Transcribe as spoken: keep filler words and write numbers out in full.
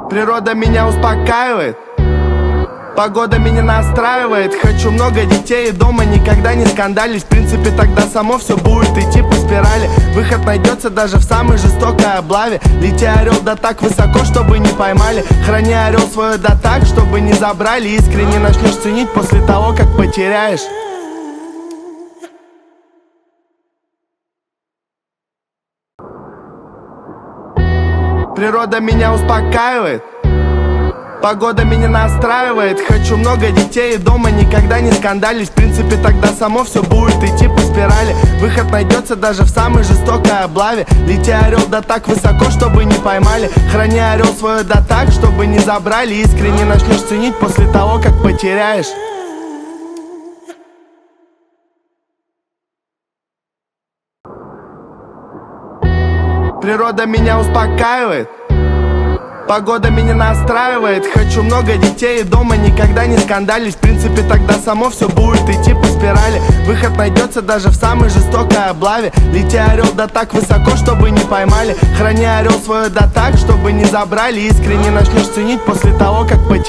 Природа меня успокаивает, погода меня настраивает. Хочу много детей и дома никогда не скандалить. В принципе, тогда само все будет идти по спирали. Выход найдется даже в самой жестокой облаве. Лети, орел, да так высоко, чтобы не поймали. Храни, орел, свое да так, чтобы не забрали. Искренне начнешь ценить после того, как потеряешь. Природа меня успокаивает, погода меня настраивает. Хочу много детей и дома никогда не скандалить. В принципе, тогда само все будет идти по спирали. Выход найдется даже в самой жестокой облаве. Лети, орел, да так высоко, чтобы не поймали. Храни, орел, свое да так, чтобы не забрали. Искренне начнешь ценить после того, как потеряешь. Природа меня успокаивает, погода меня настраивает. Хочу много детей и дома никогда не скандалить. В принципе, тогда само все будет идти по спирали. Выход найдется даже в самой жестокой облаве. Лети, орел, да так высоко, чтобы не поймали. Храни, орел, свое да так, чтобы не забрали. Искренне начнешь ценить после того, как потеряешь.